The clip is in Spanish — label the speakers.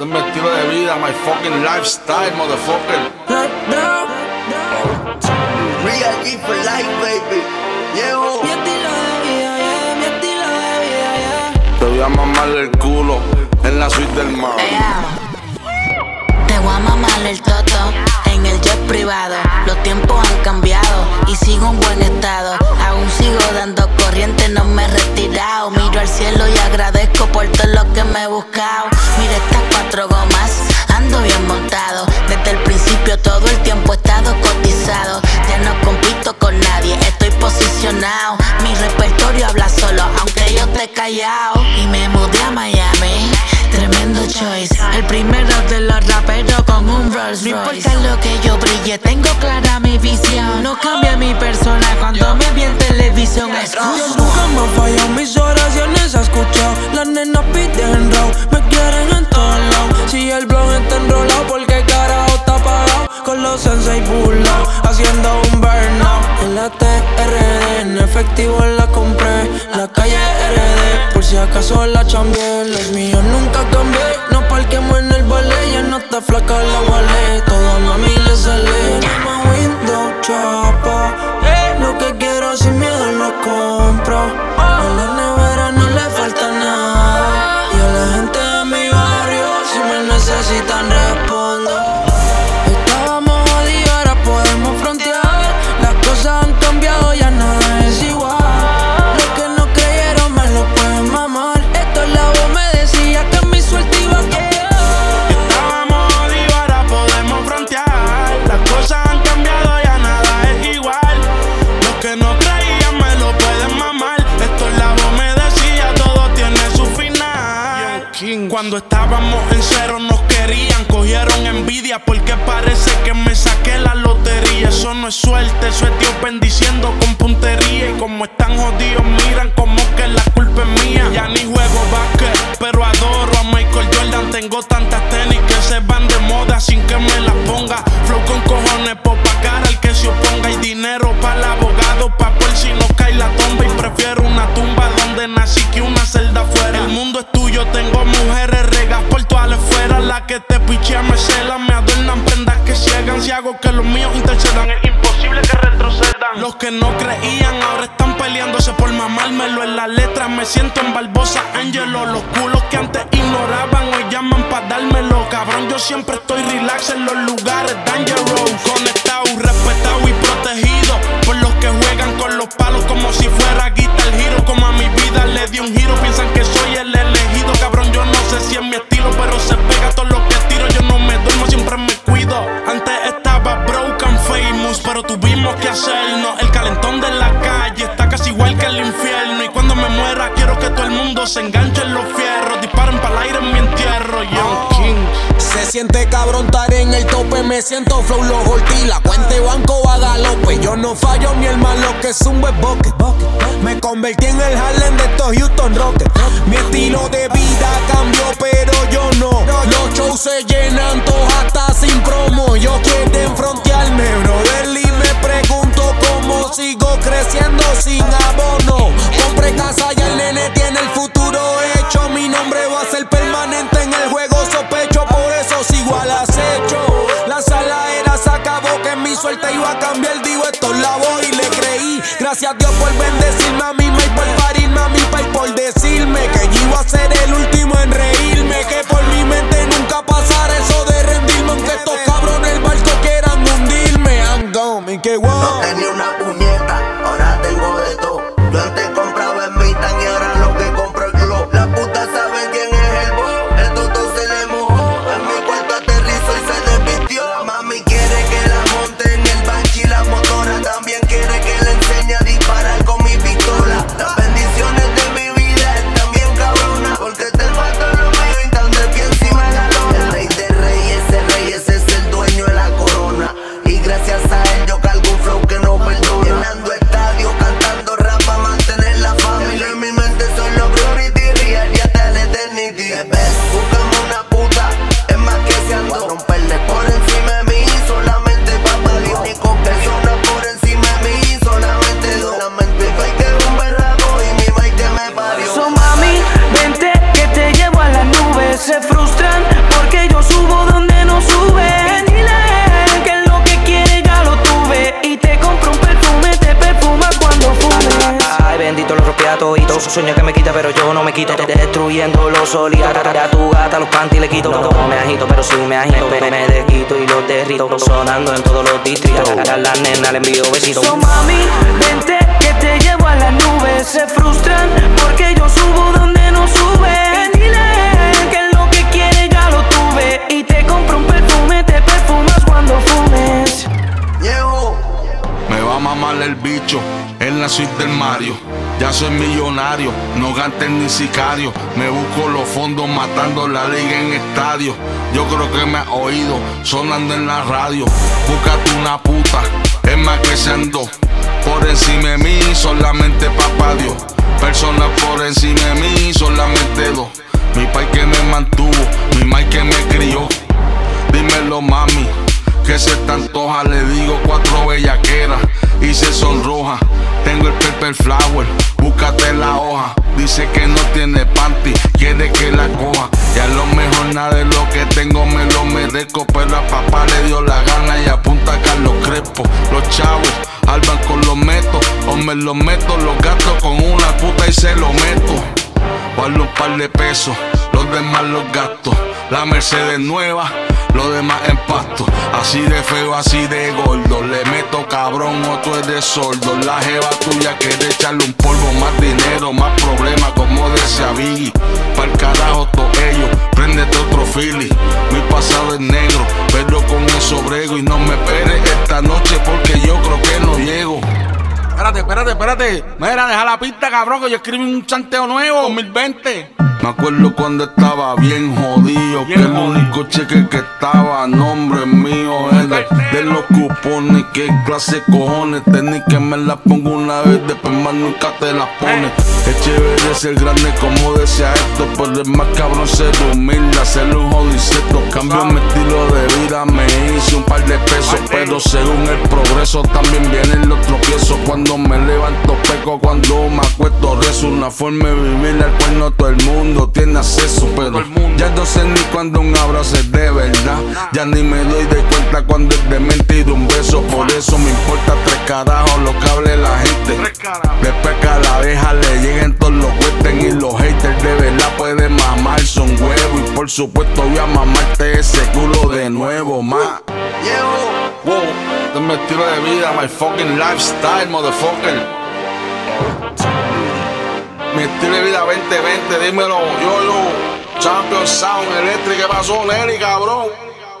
Speaker 1: Este es mi estilo de vida, my fucking lifestyle, motherfucker.
Speaker 2: Real G for life, baby. Llevo
Speaker 3: Mi estilo de vida, yeah, mi estilo de vida, yeah.
Speaker 1: Te voy a mamarle el culo en la suite del mar.
Speaker 3: Te voy a mamar el toto en el jet privado. Los tiempos han cambiado y sigo en buen estado. Aún sigo dando corriente, no me he retirado. Miro al cielo y agradezco por todo lo que me he buscado. Mira estas 4 gomas, ando bien montado. Desde el principio todo el tiempo he estado cotizado. Ya no compito con nadie, estoy posicionado. Mi repertorio habla solo, aunque yo esté callado. Y me mudé a Miami, tremendo choice. El primero de los raperos con un Rolls Royce. No importa lo que yo brille, tengo clara mi visión. No cambia mi persona cuando me vi en televisión.
Speaker 4: Yo nunca me he fallado, mis oraciones he escuchado. Las nenas piden raw, me quieren en todos lados. Si el blog está enrolado, porque el carajo está apagado. Con los sensei burlados, haciendo un burnout. En la TRD, en efectivo la compré. La calle RD, por si acaso la chambié. Los míos nunca cambié, no parquemos en el ballet. Ya no está flaca la wallet, todo a mami le sale. Llama window chapa, lo que quiero sin miedo lo compro. A la nevera no le falta nada. Y a la gente de mi barrio, si me necesitan respondo. Estábamos jodidos, ahora podemos frontear. Las cosas han cambiado, ya nada es igual. Los que no creyeron me lo pueden mamar. Esto es la voz me decía que mi suerte iba a cambiar.
Speaker 5: Estábamos jodidos, ahora podemos frontear. Las cosas han cambiado, ya nada es igual. Los que no creían me lo pueden mamar. Esto es la voz me decía, todo tiene su final. Cuando estábamos en cero nos querían, cogieron envidia porque parece que me saqué la lotería. Eso no es suerte, eso es Dios bendiciendo con puntería. Y como están jodidos miran como que la culpa es mía. Ya ni juego básquet, pero adoro a Michael Jordan. Tengo tantas tenis que se van de moda sin que me las ponga. Flow con cojones, popa cara al que se oponga. Y dinero para el abogado, pa' por si no cae la tomba. Y prefiero una tumba donde nací que una celda afuera. El mundo es tuyo, tengo mujeres regas por toda la esfera. La que te pichea me cela, me adornan prendas que ciegan. Si hago que los míos intercedan, es imposible que retrocedan. Los que no creían ahora están peleándose por mamármelo. En las letras me siento en Barbosa Angelo. Los culos que antes ignoraban hoy llaman pa' dármelo. Cabrón, yo siempre estoy relax en los lugares dangerous. Conectado, respetado y protegido por los que juegan con los palos como si fuera Guitar Hero. Como a mi vida le di un giro, piensan que soy el elegido. Cabrón, yo no sé si es mi estilo, pero se pega todo lo que tiro. Yo no me duermo, siempre me cuido. Antes estaba broken famous, pero tuvimos que hacernos. El calentón de la calle está casi igual que el infierno. Y cuando me muera quiero que todo el mundo se enganche en los fierros. Disparen para el aire en mi entierro, Young King.
Speaker 4: Se siente cabrón estar en el tope, me siento flow los Ortiz. La cuenta de banco a galope, yo no fallo mi hermano que es un beboque. Me convertí en el Harlem de estos Houston Rockets. Mi estilo de vida cambió, pero yo no. Los shows se llenan todos hasta sin promo. Yo quieren frontearme, brother, y me pregunto cómo sigo creciendo sin abono. Compré casa y el nene tiene el futuro hecho. Mi nombre va a ser permanente en el juego, sospecho, por eso sigo al acecho. La saladera se acabó, que mi suerte iba a cambiar. Digo, esto es la voz y le creí. Gracias a Dios por bendecirme a mí, y por parirme a mi país, por decirme que yo iba a ser el último en reírme. Que por mi mente nunca pasara eso de rendirme, aunque estos cabrones el barco quieran hundirme. I'm gone, y que wow.
Speaker 2: no tenía una puñeta, ahora tengo de todo. Yo antes compraba en Mitan y ahora lo que compro es Glow. Las putas saben quién es el bo, el toto se le mojó. En mi cuarto aterrizó y se desvistió. La mami quiere que la monte en el banchi y la motora. También quiere que le enseñe a disparar con mi pistola.
Speaker 6: sueños que me quita, pero yo no me quito. Destruyendo los solía. A tu gata los panty le quito. No me agito, pero sí me agito. Me desquito y los derrito. Sonando en todos los distritos. A la nena le envío besitos.
Speaker 4: So mami, vente que te llevo a las nubes. Se frustran porque yo subo donde no sube. Dile que lo que quiere ya lo tuve. Y te compro un perfume, te perfumas cuando fumes.
Speaker 2: Llevo.
Speaker 1: Me va a mamar el bicho en la suite del Mario. Ya soy millonario, no gantes ni sicario. Me busco los fondos matando la liga en estadio. Yo creo que me has oído sonando en la radio. Búscate una puta, es más que sean dos. Por encima de mí solamente papá Dios. Personas por encima de mí solamente dos. Mi pai que me mantuvo, mi mai que me crió. Dímelo mami, que se te antoja. Le digo 4 bellaqueras y se sonroja. Tengo el pepper flower, búscate la hoja. Dice que no tiene panty, quiere que la coja. Y a lo mejor nada de lo que tengo me lo merezco. Pero a papá le dio la gana y apunta a Carlos Crespo. Los chavos al banco los meto, o me los meto, los gasto con una puta y se lo meto. Guardo un par de pesos, los demás los gasto. La Mercedes nueva, lo demás en pasto. Así de feo, así de gordo. Le meto cabrón o tú eres sordo. La jeva tuya quiere echarle un polvo. Más dinero, más problemas, como decía Biggie. Pa'l carajo todos ellos, préndete otro Philly. Mi pasado es negro, pero con eso brego. Y no me esperes esta noche porque yo creo que no llego. Espérate. Mira, deja la pista, cabrón, que yo escribí un chanteo nuevo, 2020. Me acuerdo cuando estaba bien jodido, que el único cheque que estaba a nombre mío era de los cupones. Que clase de cojones, tenés que me la pongo una vez, después más nunca te la pones. Es chévere ser grande como decía esto, pero es más cabrón ser humilde, hacerle un jodiceto. Cambio mi estilo de vida, me hice un par de pesos, pero según el progreso también vienen los tropiezos. Cuando me levanto peco, cuando me acuesto rezo. Una forma de vivir al cual no todo el mundo tiene acceso, pero ya no sé ni cuando un abrazo es de verdad. Ya ni me doy de cuenta cuando es de mentira un beso. Por eso me importa 3 carajos lo que hable la gente. Después que a la abeja le lleguen todos los cuesten. Y los haters de verdad pueden mamar, son huevos. Y por supuesto voy a mamarte ese culo de nuevo, ma.
Speaker 2: Llevo.
Speaker 1: Wow, este es mi estilo de vida, my fucking lifestyle, motherfucker. Mi estilo de vida 2020, dímelo, yo, Champion Sound Electric, ¿qué pasó, Nelly, cabrón?